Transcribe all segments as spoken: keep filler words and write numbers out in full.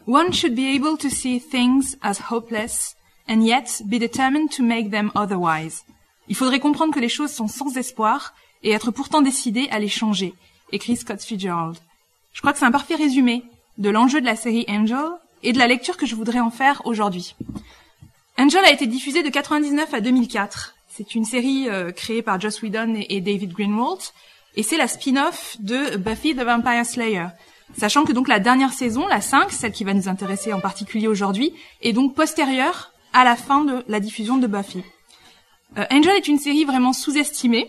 One should be able to see things as hopeless and yet be determined to make them otherwise. Il faudrait comprendre que les choses sont sans espoir et être pourtant décidé à les changer, écrit Scott Fitzgerald. Je crois que c'est un parfait résumé de l'enjeu de la série Angel et de la lecture que je voudrais en faire aujourd'hui. Angel a été diffusée de quatre-vingt-dix-neuf à deux mille quatre. C'est une série euh, créée par Joss Whedon et, et David Greenwalt, et c'est la spin-off de Buffy the Vampire Slayer. Sachant que donc la dernière saison, la cinq, celle qui va nous intéresser en particulier aujourd'hui, est donc postérieure à la fin de la diffusion de Buffy. Euh, Angel est une série vraiment sous-estimée,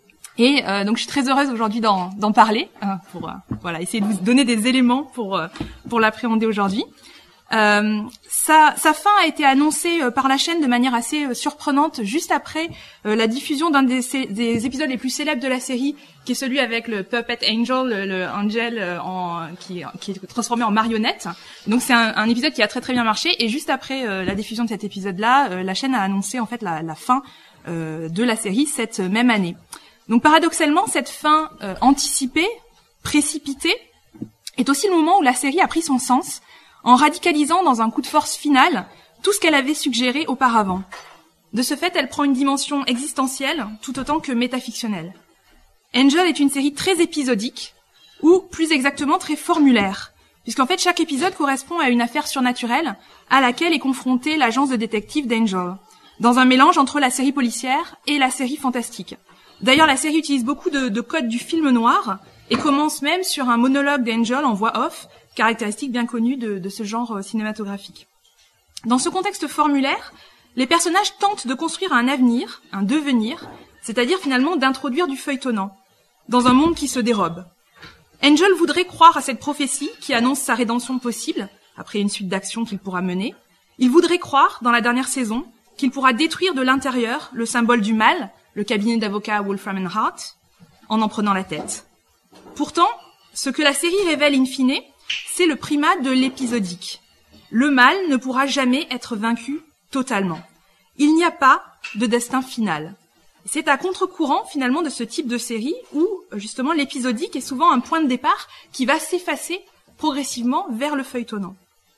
et euh, donc je suis très heureuse aujourd'hui d'en, d'en parler, hein, pour euh, voilà essayer de vous donner des éléments pour euh, pour l'appréhender aujourd'hui. Euh, sa, sa fin a été annoncée euh, par la chaîne de manière assez euh, surprenante juste après euh, la diffusion d'un des, des épisodes les plus célèbres de la série, qui est celui avec le Puppet Angel, le, le Angel euh, en, qui, qui est transformé en marionnette. Donc c'est un, un épisode qui a très très bien marché, et juste après euh, la diffusion de cet épisode-là, euh, la chaîne a annoncé en fait la, la fin euh, de la série cette même année. Donc paradoxalement, cette fin euh, anticipée, précipitée, est aussi le moment où la série a pris son sens, en radicalisant dans un coup de force final tout ce qu'elle avait suggéré auparavant. De ce fait, elle prend une dimension existentielle tout autant que métafictionnelle. Angel est une série très épisodique, ou plus exactement très formulaire, puisqu'en fait chaque épisode correspond à une affaire surnaturelle à laquelle est confrontée l'agence de détective d'Angel, dans un mélange entre la série policière et la série fantastique. D'ailleurs, la série utilise beaucoup de, de codes du film noir, et commence même sur un monologue d'Angel en voix off, caractéristique bien connue de, de ce genre euh, cinématographique. Dans ce contexte formulaire, les personnages tentent de construire un avenir, un devenir, c'est-à-dire finalement d'introduire du feuilletonnant, dans un monde qui se dérobe. Angel voudrait croire à cette prophétie qui annonce sa rédemption possible, après une suite d'actions qu'il pourra mener. Il voudrait croire, dans la dernière saison, qu'il pourra détruire de l'intérieur le symbole du mal, le cabinet d'avocats Wolfram and Hart, en en prenant la tête. Pourtant, ce que la série révèle in fine, c'est le primat de l'épisodique. Le mal ne pourra jamais être vaincu totalement. Il n'y a pas de destin final. C'est à contre-courant, finalement, de ce type de série où, justement, l'épisodique est souvent un point de départ qui va s'effacer progressivement vers le feuilletonnant.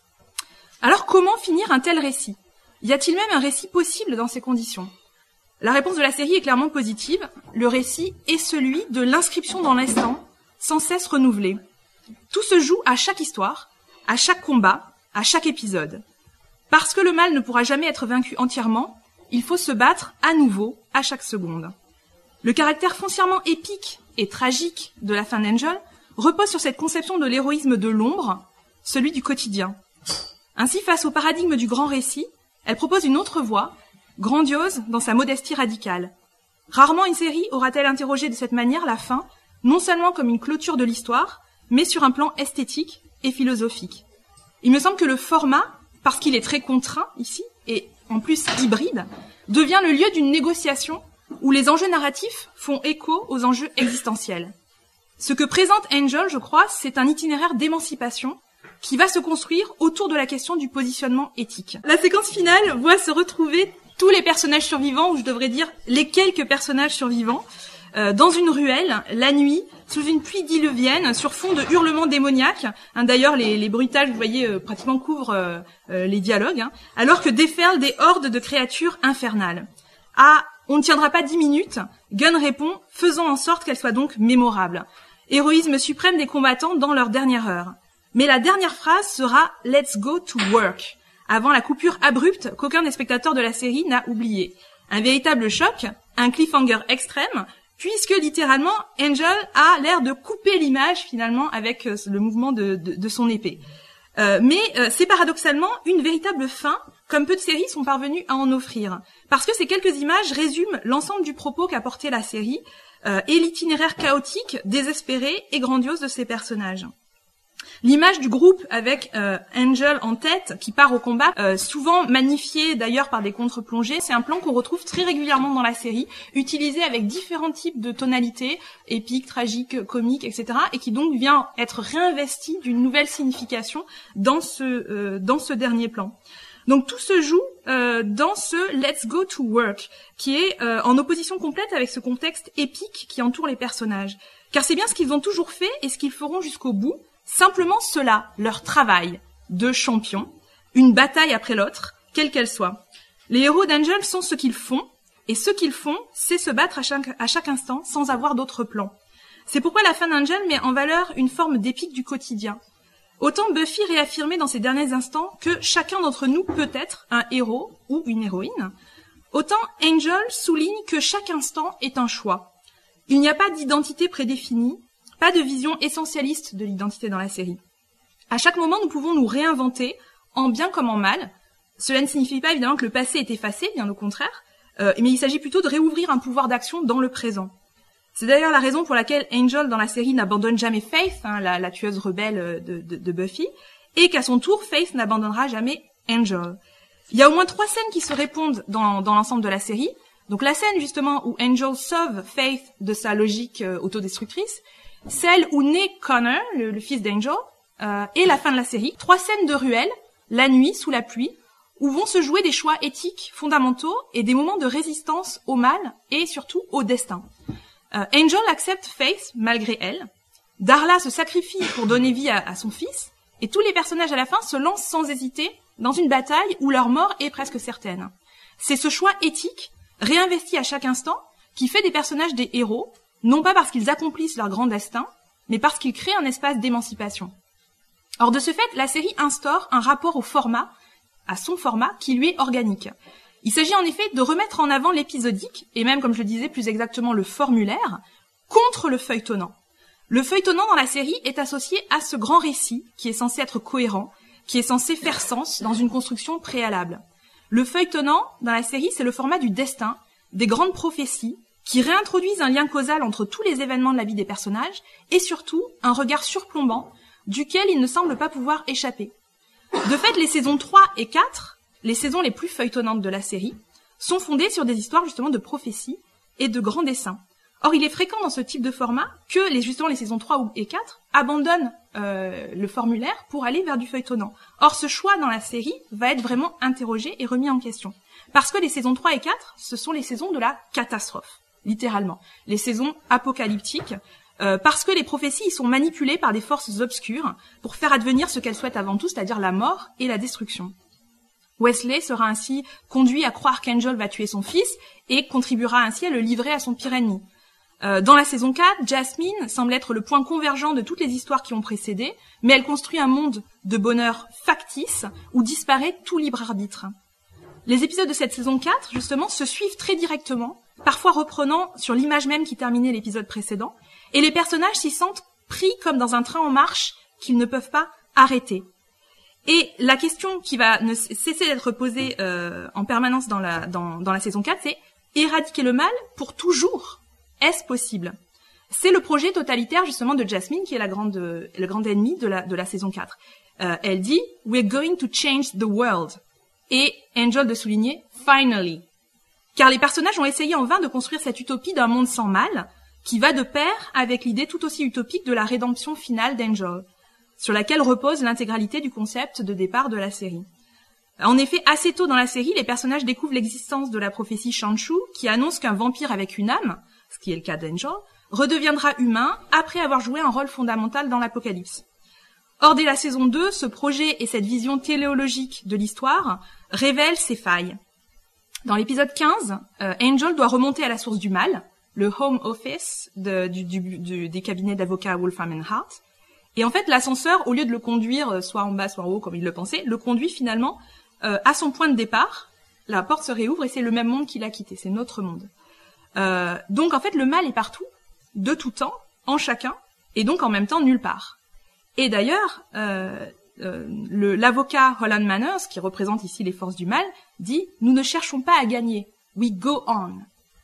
Alors, comment finir un tel récit? Y a-t-il même un récit possible dans ces conditions? La réponse de la série est clairement positive. Le récit est celui de l'inscription dans l'instant, sans cesse renouvelée. Tout se joue à chaque histoire, à chaque combat, à chaque épisode. Parce que le mal ne pourra jamais être vaincu entièrement, il faut se battre à nouveau à chaque seconde. Le caractère foncièrement épique et tragique de la fin d'Angel repose sur cette conception de l'héroïsme de l'ombre, celui du quotidien. Ainsi, face au paradigme du grand récit, elle propose une autre voie, grandiose dans sa modestie radicale. Rarement une série aura-t-elle interrogé de cette manière la fin, non seulement comme une clôture de l'histoire, mais sur un plan esthétique et philosophique. Il me semble que le format, parce qu'il est très contraint ici, et en plus hybride, devient le lieu d'une négociation où les enjeux narratifs font écho aux enjeux existentiels. Ce que présente Angel, je crois, c'est un itinéraire d'émancipation qui va se construire autour de la question du positionnement éthique. La séquence finale voit se retrouver tous les personnages survivants, ou je devrais dire les quelques personnages survivants, Euh, dans une ruelle, la nuit, sous une pluie diluvienne, sur fond de hurlements démoniaques. Hein, d'ailleurs, les, les bruitages, vous voyez, euh, pratiquement couvrent euh, euh, les dialogues, hein, alors que déferlent des hordes de créatures infernales. Ah, on ne tiendra pas dix minutes. Gunn répond, faisons en sorte qu'elle soit donc mémorable. Héroïsme suprême des combattants dans leur dernière heure. Mais la dernière phrase sera « Let's go to work », avant la coupure abrupte qu'aucun des spectateurs de la série n'a oublié. Un véritable choc, un cliffhanger extrême, puisque littéralement, Angel a l'air de couper l'image finalement avec euh, le mouvement de, de, de son épée. Euh, mais euh, c'est paradoxalement une véritable fin, comme peu de séries sont parvenues à en offrir. Parce que ces quelques images résument l'ensemble du propos qu'a porté la série euh, et l'itinéraire chaotique, désespéré et grandiose de ses personnages. L'image du groupe avec euh, Angel en tête qui part au combat, euh, souvent magnifiée d'ailleurs par des contre-plongées, c'est un plan qu'on retrouve très régulièrement dans la série, utilisé avec différents types de tonalités, épiques, tragiques, comiques, et cetera, et qui donc vient être réinvesti d'une nouvelle signification dans ce euh, dans ce dernier plan. Donc tout se joue euh, dans ce « Let's go to work » qui est euh, en opposition complète avec ce contexte épique qui entoure les personnages. Car c'est bien ce qu'ils ont toujours fait et ce qu'ils feront jusqu'au bout, simplement cela, leur travail, de champion, une bataille après l'autre, quelle qu'elle soit. Les héros d'Angel sont ce qu'ils font, et ce qu'ils font, c'est se battre à chaque, à chaque instant sans avoir d'autres plans. C'est pourquoi la fin d'Angel met en valeur une forme d'épique du quotidien. Autant Buffy réaffirmait dans ses derniers instants que chacun d'entre nous peut être un héros ou une héroïne, autant Angel souligne que chaque instant est un choix. Il n'y a pas d'identité prédéfinie, pas de vision essentialiste de l'identité dans la série. À chaque moment, nous pouvons nous réinventer, en bien comme en mal. Cela ne signifie pas évidemment que le passé est effacé, bien au contraire, euh, mais il s'agit plutôt de réouvrir un pouvoir d'action dans le présent. C'est d'ailleurs la raison pour laquelle Angel dans la série n'abandonne jamais Faith, hein, la, la tueuse rebelle de, de, de Buffy, et qu'à son tour, Faith n'abandonnera jamais Angel. Il y a au moins trois scènes qui se répondent dans, dans l'ensemble de la série. Donc la scène justement où Angel sauve Faith de sa logique euh, autodestructrice, celle où naît Connor, le, le fils d'Angel, euh, et la fin de la série. Trois scènes de ruelle, la nuit, sous la pluie, où vont se jouer des choix éthiques fondamentaux et des moments de résistance au mal et surtout au destin. Euh, Angel accepte Faith malgré elle. Darla se sacrifie pour donner vie à, à son fils. Et tous les personnages à la fin se lancent sans hésiter dans une bataille où leur mort est presque certaine. C'est ce choix éthique, réinvesti à chaque instant, qui fait des personnages des héros, non pas parce qu'ils accomplissent leur grand destin, mais parce qu'ils créent un espace d'émancipation. Or de ce fait, la série instaure un rapport au format, à son format, qui lui est organique. Il s'agit en effet de remettre en avant l'épisodique, et même, comme je le disais plus exactement, le formulaire, contre le feuilletonnant. Le feuilletonnant dans la série est associé à ce grand récit qui est censé être cohérent, qui est censé faire sens dans une construction préalable. Le feuilletonnant dans la série, c'est le format du destin, des grandes prophéties, qui réintroduisent un lien causal entre tous les événements de la vie des personnages, et surtout un regard surplombant, duquel ils ne semblent pas pouvoir échapper. De fait, les saisons trois et quatre, les saisons les plus feuilletonnantes de la série, sont fondées sur des histoires justement de prophéties et de grands dessins. Or, il est fréquent dans ce type de format que les, justement les saisons trois et quatre abandonnent euh, le formulaire pour aller vers du feuilletonnant. Or, ce choix dans la série va être vraiment interrogé et remis en question. Parce que les saisons trois et quatre, ce sont les saisons de la catastrophe, littéralement. Les saisons apocalyptiques, euh, parce que les prophéties y sont manipulées par des forces obscures pour faire advenir ce qu'elles souhaitent avant tout, c'est-à-dire la mort et la destruction. Wesley sera ainsi conduit à croire qu'Angel va tuer son fils et contribuera ainsi à le livrer à son pire ennemi. Euh, dans la saison quatre, Jasmine semble être le point convergent de toutes les histoires qui ont précédé, mais elle construit un monde de bonheur factice où disparaît tout libre arbitre. Les épisodes de cette saison quatre, justement, se suivent très directement, parfois reprenant sur l'image même qui terminait l'épisode précédent, et les personnages s'y sentent pris comme dans un train en marche qu'ils ne peuvent pas arrêter. Et la question qui va ne cesser d'être posée euh, en permanence dans la, dans, dans la saison quatre, c'est éradiquer le mal pour toujours. Est-ce possible? C'est le projet totalitaire justement de Jasmine qui est la grande, le grand ennemi de la, de la saison quatre. Euh, elle dit « We're going to change the world ». Et Angel de souligner « Finally ». Car les personnages ont essayé en vain de construire cette utopie d'un monde sans mal qui va de pair avec l'idée tout aussi utopique de la rédemption finale d'Angel, sur laquelle repose l'intégralité du concept de départ de la série. En effet, assez tôt dans la série, les personnages découvrent l'existence de la prophétie Shanshu, qui annonce qu'un vampire avec une âme, ce qui est le cas d'Angel, redeviendra humain après avoir joué un rôle fondamental dans l'Apocalypse. Or, dès la saison deux, ce projet et cette vision téléologique de l'histoire révèlent ses failles. Dans l'épisode quinze, euh, Angel doit remonter à la source du mal, le home office de, du, du, du, des cabinets d'avocats Wolfram and Hart. Et en fait, l'ascenseur, au lieu de le conduire soit en bas, soit en haut, comme il le pensait, le conduit finalement euh, à son point de départ. La porte se réouvre et c'est le même monde qu'il a quitté, c'est notre monde. Euh, donc en fait, le mal est partout, de tout temps, en chacun, et donc en même temps nulle part. Et d'ailleurs, euh, euh, le, l'avocat Holland Manners, qui représente ici les forces du mal, dit « Nous ne cherchons pas à gagner, we go on ».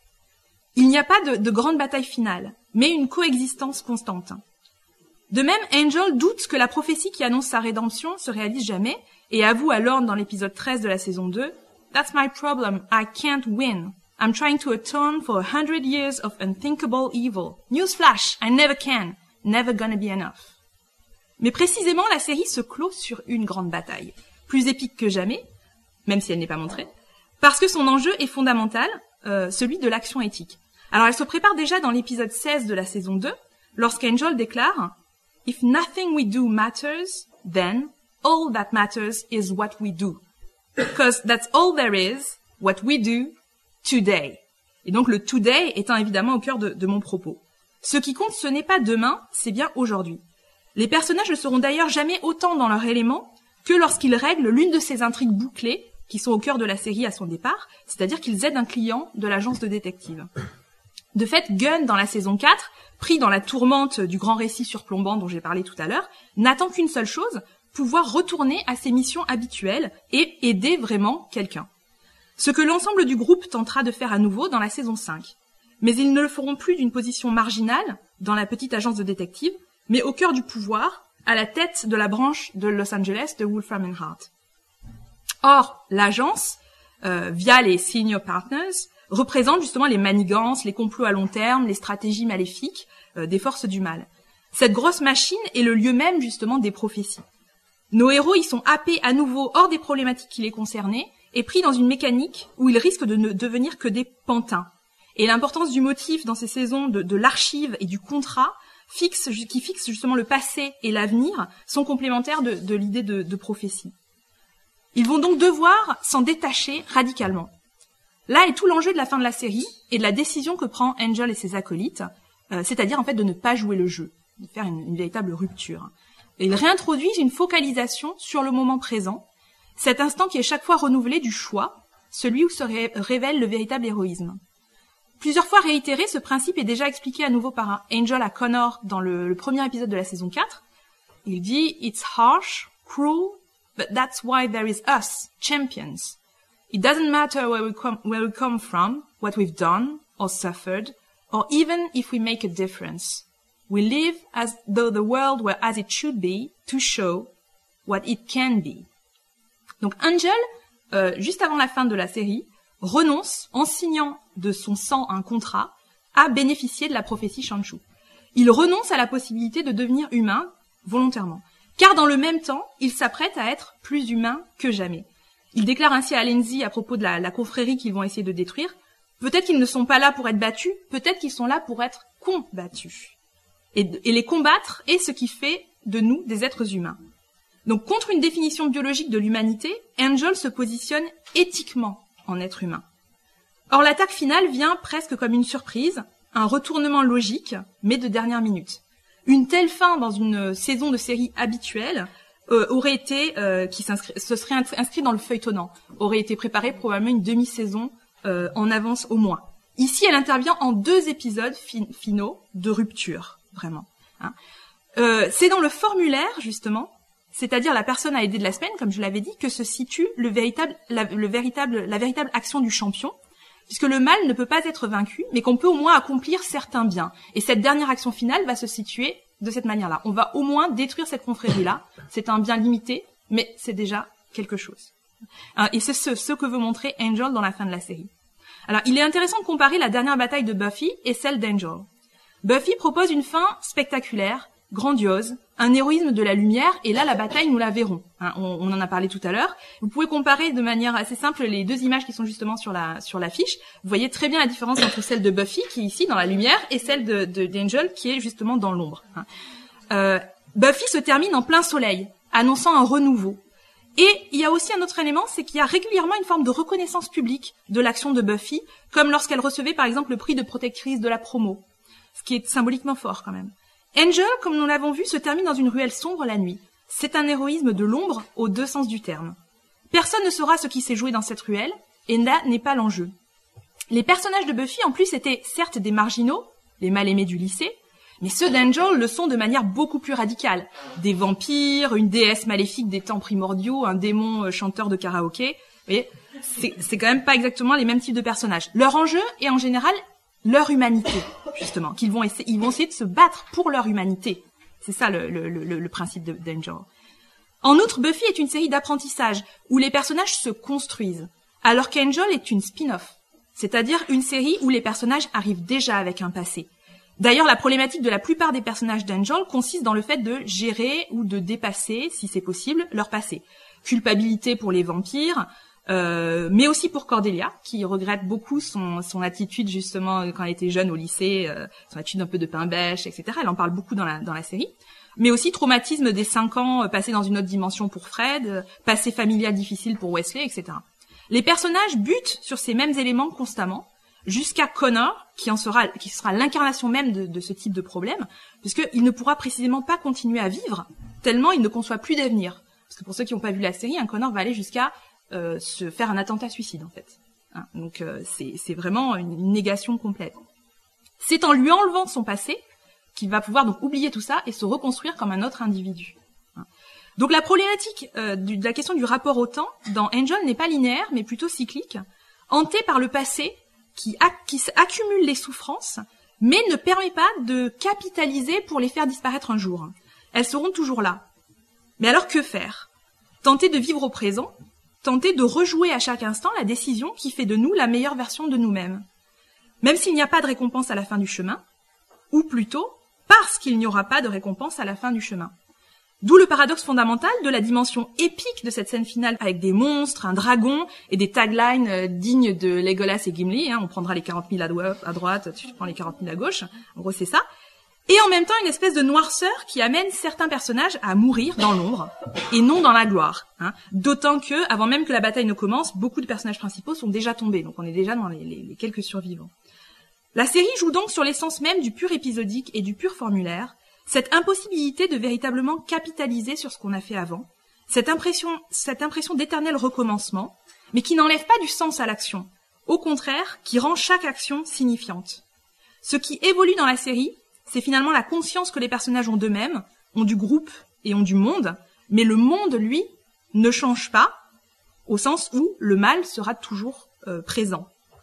Il n'y a pas de, de grande bataille finale, mais une coexistence constante. De même, Angel doute que la prophétie qui annonce sa rédemption se réalise jamais, et avoue à Lorne dans l'épisode treize de la saison deux « That's my problem, I can't win. I'm trying to atone for a hundred years of unthinkable evil. Newsflash, I never can. Never gonna be enough. » Mais précisément, la série se clôt sur une grande bataille, plus épique que jamais, même si elle n'est pas montrée, parce que son enjeu est fondamental, euh, celui de l'action éthique. Alors elle se prépare déjà dans l'épisode seize de la saison deux, lorsqu'Angel déclare « If nothing we do matters, then all that matters is what we do. Because that's all there is, what we do today. Et donc le today étant évidemment au cœur de, de mon propos. Ce qui compte, ce n'est pas demain, c'est bien aujourd'hui. Les personnages ne seront d'ailleurs jamais autant dans leur élément que lorsqu'ils règlent l'une de ces intrigues bouclées qui sont au cœur de la série à son départ, c'est-à-dire qu'ils aident un client de l'agence de détective. De fait, Gunn, dans la saison quatre, pris dans la tourmente du grand récit surplombant dont j'ai parlé tout à l'heure, n'attend qu'une seule chose, pouvoir retourner à ses missions habituelles et aider vraiment quelqu'un. Ce que l'ensemble du groupe tentera de faire à nouveau dans la saison cinq. Mais ils ne le feront plus d'une position marginale dans la petite agence de détective, mais au cœur du pouvoir, à la tête de la branche de Los Angeles de Wolfram and Hart. Or, l'agence, euh, via les senior partners, représente justement les manigances, les complots à long terme, les stratégies maléfiques euh, des forces du mal. Cette grosse machine est le lieu même justement des prophéties. Nos héros y sont happés à nouveau hors des problématiques qui les concernaient et pris dans une mécanique où ils risquent de ne devenir que des pantins. Et l'importance du motif dans ces saisons de, de l'archive et du contrat fixe, qui fixe justement le passé et l'avenir sont complémentaires de, de l'idée de, de prophétie. Ils vont donc devoir s'en détacher radicalement. Là est tout l'enjeu de la fin de la série et de la décision que prend Angel et ses acolytes, euh, c'est-à-dire en fait de ne pas jouer le jeu, de faire une, une véritable rupture. Et ils réintroduisent une focalisation sur le moment présent, cet instant qui est chaque fois renouvelé du choix, celui où se ré- révèle le véritable héroïsme. Plusieurs fois réitéré, ce principe est déjà expliqué à nouveau par Angel à Connor dans le, le premier épisode de la saison quatre. Il dit « It's harsh, cruel, but that's why there is us, champions. It doesn't matter where we come, where we come from, what we've done or suffered, or even if we make a difference. We live as though the world were as it should be to show what it can be. » Donc Angel, euh, juste avant la fin de la série, renonce, en signant de son sang un contrat, à bénéficier de la prophétie Shanshu. Il renonce à la possibilité de devenir humain volontairement, car dans le même temps, il s'apprête à être plus humain que jamais. Il déclare ainsi à Lindsay à propos de la, la confrérie qu'ils vont essayer de détruire, peut-être qu'ils ne sont pas là pour être battus, peut-être qu'ils sont là pour être combattus. Et, et les combattre est ce qui fait de nous des êtres humains. Donc contre une définition biologique de l'humanité, Angel se positionne éthiquement en être humain. Or l'attaque finale vient presque comme une surprise, un retournement logique, mais de dernière minute. Une telle fin dans une saison de série habituelle euh, aurait été, euh, qui s'inscrit, se serait inscrit dans le feuilletonnant, aurait été préparée probablement une demi-saison euh, en avance au moins. Ici, elle intervient en deux épisodes fin- finaux de rupture, vraiment. Hein. Euh, c'est dans le formulaire, justement, c'est-à-dire la personne à aider de la semaine, comme je l'avais dit, que se situe le véritable, la, le véritable, la véritable action du champion, puisque le mal ne peut pas être vaincu, mais qu'on peut au moins accomplir certains biens. Et cette dernière action finale va se situer de cette manière-là. On va au moins détruire cette confrérie-là. C'est un bien limité, mais c'est déjà quelque chose. Et c'est ce, ce que veut montrer Angel dans la fin de la série. Alors, il est intéressant de comparer la dernière bataille de Buffy et celle d'Angel. Buffy propose une fin spectaculaire, grandiose, un héroïsme de la lumière, et là, la bataille, nous la verrons. Hein, on, on en a parlé tout à l'heure. Vous pouvez comparer de manière assez simple les deux images qui sont justement sur la sur l'affiche. Vous voyez très bien la différence entre celle de Buffy, qui est ici dans la lumière, et celle de, de d'Angel, qui est justement dans l'ombre. Hein. Euh, Buffy se termine en plein soleil, annonçant un renouveau. Et il y a aussi un autre élément, c'est qu'il y a régulièrement une forme de reconnaissance publique de l'action de Buffy, comme lorsqu'elle recevait par exemple le prix de protectrice de la promo, ce qui est symboliquement fort quand même. Angel, comme nous l'avons vu, se termine dans une ruelle sombre la nuit. C'est un héroïsme de l'ombre aux deux sens du terme. Personne ne saura ce qui s'est joué dans cette ruelle, et là n'est pas l'enjeu. Les personnages de Buffy, en plus, étaient certes des marginaux, les mal-aimés du lycée, mais ceux d'Angel le sont de manière beaucoup plus radicale. Des vampires, une déesse maléfique des temps primordiaux, un démon euh, chanteur de karaoké. Vous voyez, c'est, c'est quand même pas exactement les mêmes types de personnages. Leur enjeu est en général leur humanité, justement, qu'ils vont essayer, ils vont essayer de se battre pour leur humanité. C'est ça le, le, le, le principe de, d'Angel. En outre, Buffy est une série d'apprentissage où les personnages se construisent, alors qu'Angel est une spin-off, c'est-à-dire une série où les personnages arrivent déjà avec un passé. D'ailleurs, la problématique de la plupart des personnages d'Angel consiste dans le fait de gérer ou de dépasser, si c'est possible, leur passé. Culpabilité pour les vampires, euh, mais aussi pour Cordelia, qui regrette beaucoup son, son attitude justement quand elle était jeune au lycée, euh, son attitude un peu de pain-bêche, et cetera. Elle en parle beaucoup dans la, dans la série. mais aussi traumatisme des cinq ans euh, passés dans une autre dimension pour Fred, euh, passé familial difficile pour Wesley, et cetera. Les personnages butent sur ces mêmes éléments constamment, jusqu'à Connor, qui en sera, qui sera l'incarnation même de, de ce type de problème, puisqu'il ne pourra précisément pas continuer à vivre, tellement il ne conçoit plus d'avenir. Parce que pour ceux qui n'ont pas vu la série, un Connor va aller jusqu'à euh, se faire un attentat suicide, en fait. Hein, donc euh, c'est, c'est vraiment une, une négation complète. C'est en lui enlevant son passé qu'il va pouvoir donc oublier tout ça et se reconstruire comme un autre individu. Hein. Donc la problématique euh, du, de la question du rapport au temps dans Angel n'est pas linéaire, mais plutôt cyclique, hantée par le passé qui, a, qui accumule les souffrances, mais ne permet pas de capitaliser pour les faire disparaître un jour. Elles seront toujours là. Mais alors que faire? Tenter de vivre au présent, tenter de rejouer à chaque instant la décision qui fait de nous la meilleure version de nous-mêmes. Même s'il n'y a pas de récompense à la fin du chemin, ou plutôt, parce qu'il n'y aura pas de récompense à la fin du chemin. D'où le paradoxe fondamental de la dimension épique de cette scène finale avec des monstres, un dragon et des taglines euh, dignes de Legolas et Gimli. Hein, on prendra les quarante mille à, do- à droite, tu prends les quarante mille à gauche. En gros, c'est ça. Et en même temps, une espèce de noirceur qui amène certains personnages à mourir dans l'ombre et non dans la gloire. Hein. D'autant que, avant même que la bataille ne commence, beaucoup de personnages principaux sont déjà tombés. Donc on est déjà dans les, les, les quelques survivants. La série joue donc sur l'essence même du pur épisodique et du pur formulaire, cette impossibilité de véritablement capitaliser sur ce qu'on a fait avant, cette impression, cette impression d'éternel recommencement, mais qui n'enlève pas du sens à l'action. Au contraire, qui rend chaque action signifiante. Ce qui évolue dans la série, c'est finalement la conscience que les personnages ont d'eux-mêmes, ont du groupe et ont du monde, mais le monde, lui, ne change pas, au sens où le mal sera toujours euh, présent.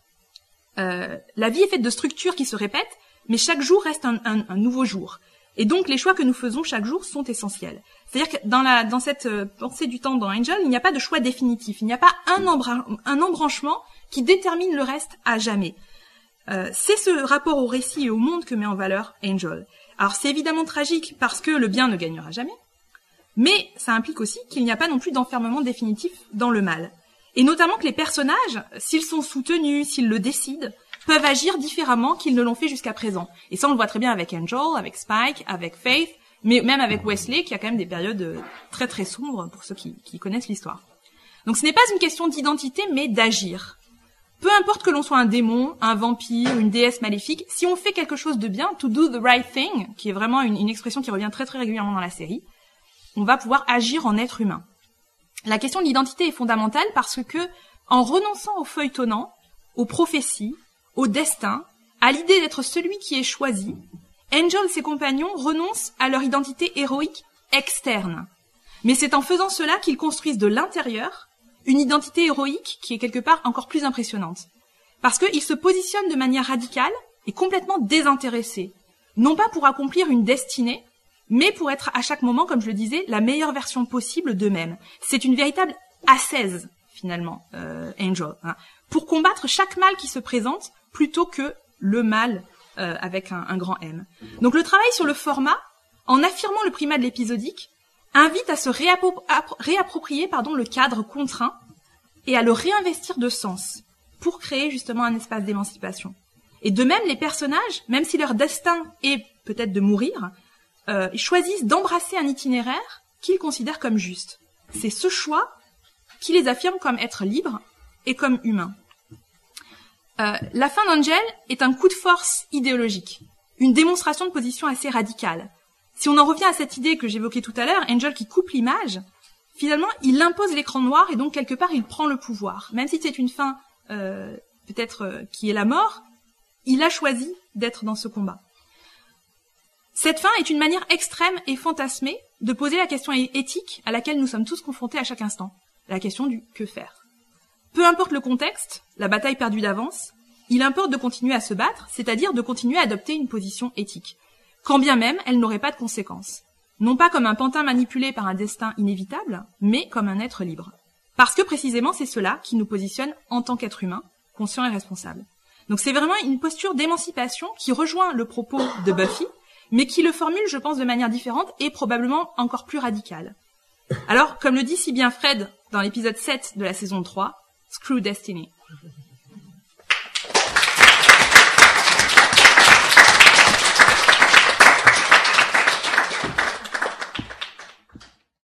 Euh, la vie est faite de structures qui se répètent, mais chaque jour reste un, un, un nouveau jour. Et donc les choix que nous faisons chaque jour sont essentiels. C'est-à-dire que dans, la, dans cette euh, pensée du temps dans Angel, il n'y a pas de choix définitif, il n'y a pas un, embra- un embranchement qui détermine le reste à jamais. Euh, c'est ce rapport au récit et au monde que met en valeur Angel. Alors c'est évidemment tragique parce que le bien ne gagnera jamais, mais ça implique aussi qu'il n'y a pas non plus d'enfermement définitif dans le mal. Et notamment que les personnages, s'ils sont soutenus, s'ils le décident, peuvent agir différemment qu'ils ne l'ont fait jusqu'à présent. Et ça on le voit très bien avec Angel, avec Spike, avec Faith, mais même avec Wesley qui a quand même des périodes très très sombres pour ceux qui, qui connaissent l'histoire. Donc ce n'est pas une question d'identité mais d'agir. Peu importe que l'on soit un démon, un vampire, une déesse maléfique, si on fait quelque chose de bien, to do the right thing, qui est vraiment une, une expression qui revient très très régulièrement dans la série, on va pouvoir agir en être humain. La question de l'identité est fondamentale parce que, en renonçant au feuilletonnant, aux prophéties, au destin, à l'idée d'être celui qui est choisi, Angel et ses compagnons renoncent à leur identité héroïque externe. Mais c'est en faisant cela qu'ils construisent de l'intérieur une identité héroïque qui est quelque part encore plus impressionnante. Parce qu'ils se positionnent de manière radicale et complètement désintéressés. Non pas pour accomplir une destinée, mais pour être à chaque moment, comme je le disais, la meilleure version possible d'eux-mêmes. C'est une véritable ascèse, finalement, euh, Angel. Hein, pour combattre chaque mal qui se présente, plutôt que le mal euh, avec un, un grand M. Donc le travail sur le format, en affirmant le primat de l'épisodique, invite à se réappro- réapproprier pardon, le cadre contraint et à le réinvestir de sens pour créer justement un espace d'émancipation. Et de même, les personnages, même si leur destin est peut-être de mourir, euh, choisissent d'embrasser un itinéraire qu'ils considèrent comme juste. C'est ce choix qui les affirme comme être libres et comme humains. Euh, la fin d'Angel est un coup de force idéologique, une démonstration de position assez radicale. Si on en revient à cette idée que j'évoquais tout à l'heure, Angel qui coupe l'image, finalement, il impose l'écran noir et donc quelque part, il prend le pouvoir. Même si c'est une fin euh, peut-être euh, qui est la mort, il a choisi d'être dans ce combat. Cette fin est une manière extrême et fantasmée de poser la question éthique à laquelle nous sommes tous confrontés à chaque instant, la question du que faire. Peu importe le contexte, la bataille perdue d'avance, il importe de continuer à se battre, c'est-à-dire de continuer à adopter une position éthique, quand bien même elle n'aurait pas de conséquences. Non pas comme un pantin manipulé par un destin inévitable, mais comme un être libre. Parce que précisément c'est cela qui nous positionne en tant qu'être humain, conscient et responsable. Donc c'est vraiment une posture d'émancipation qui rejoint le propos de Buffy, mais qui le formule, je pense, de manière différente et probablement encore plus radicale. Alors, comme le dit si bien Fred dans l'épisode sept de la saison trois, Screw Destiny.